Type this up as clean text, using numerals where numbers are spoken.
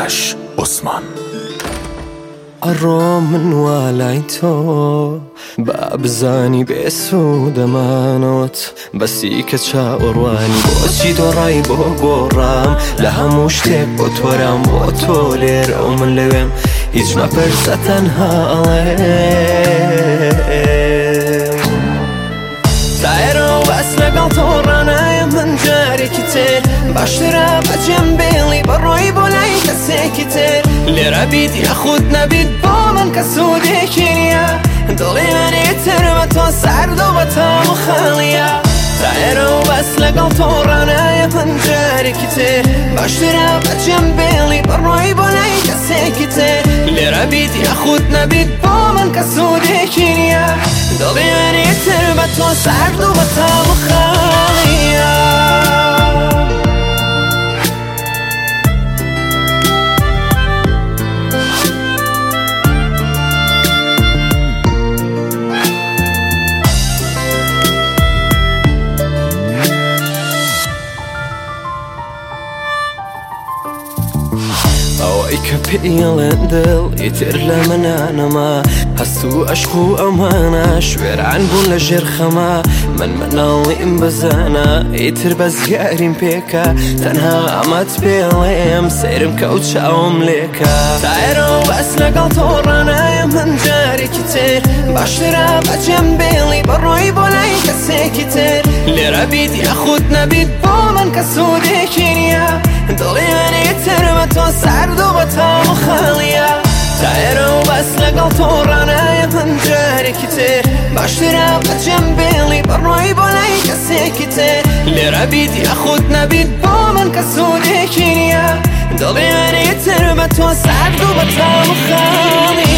آرش عثمان. ئەڕۆ من وا لای تۆ با بزانی بێسوودەمانەوەت بەسی کە چاوەڕوانی بۆچی دۆڕایی بۆ گۆڕام لە هەموو شتێک بۆ تۆرام بۆ تۆ لێرە و من لەوێم هیچ مەپرسە تەنها ئەڵێم تایرەوە بەس لەگەڵ تۆ ڕانایە من جارێکی تر باشترە بەجێم بێڵی بەڕۆی بۆ لای کەسێکی تر لێرە بیت یاخود نەبیت بۆ من کە سوودێکی نییە دڵی منێتر بە تۆ سارد و بە تاڵ و خاڵیە تایرەوە بەس لەگەڵ تۆ ڕانایە من جارێکی تر باشترە بەجێم بێڵی بەڕۆی بۆ لای کەسێکی تر لێرە بیت یاخود نەبیت بۆ من کە سوودێکی نییە دڵی منێتر بە تۆ سارد و بە تاڵ و خاڵیە ئەوەی کە پێڵێن دڵ ئیتر لە منانەما هەست و عەشق و ئەمانە شوێران بوون لە ژێر خەما من مناڵیم بزانە ئیتر بەزگاریم پێکە تەنها ئەمەت پێڵێم سەیرم کەوت چاوم لێکە تایرەوە بەس لەگەڵ تۆ ڕانایە من جارێکی تر باشترە بەجێم بێڵی بەڕۆی بۆ لای کەسێکی تر لێرە بیت یاخود نەبیت بۆ من کە سوودێکی نییە دڵی منێتر بە تۆ سارد و بە تاڵ و خاڵیە تایرەوە بەس لەگەڵ تۆ ڕانایە من جارێکی تر باشترە بەجێم بێڵی بەڕۆی بۆ لای کەسێکی تر لێرە بیت یاخود نەبیت بۆ من کە سوودێکی نییە دڵی منێتر بە تۆ سارد و بە تاڵ و خاڵیە